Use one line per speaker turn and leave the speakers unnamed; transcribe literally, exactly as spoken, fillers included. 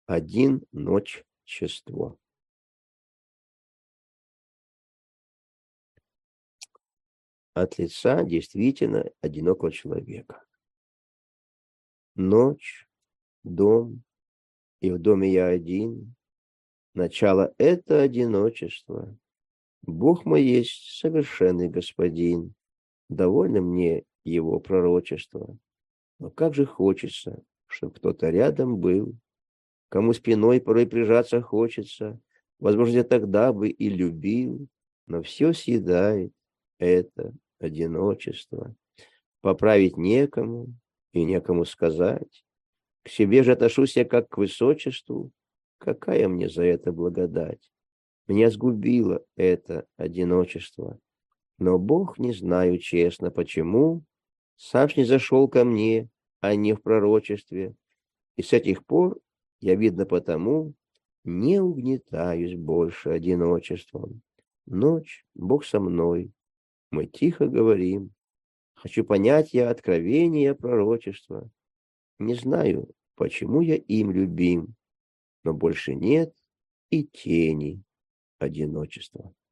Один ночество. От лица действительно одинокого человека. Ночь, дом, и в доме я один. Начало — это одиночество. Бог мой есть совершенный господин. Довольно мне его пророчества. Но как же хочется, чтоб кто-то рядом был, кому спиной порой прижаться хочется. Возможно, я тогда бы и любил, но все съедает это одиночество. Поправить некому и некому сказать. К себе же отношусь я как к высочеству. Какая мне за это благодать? Меня сгубило это одиночество. Но Бог, не знаю честно, почему, сам не зашел ко мне, а не в пророчестве. И с этих пор я, видно потому, не угнетаюсь больше одиночеством. Ночь, Бог со мной, мы тихо говорим. Хочу понять я откровения пророчества. Не знаю, почему я им любим, но больше нет и тени одиночества.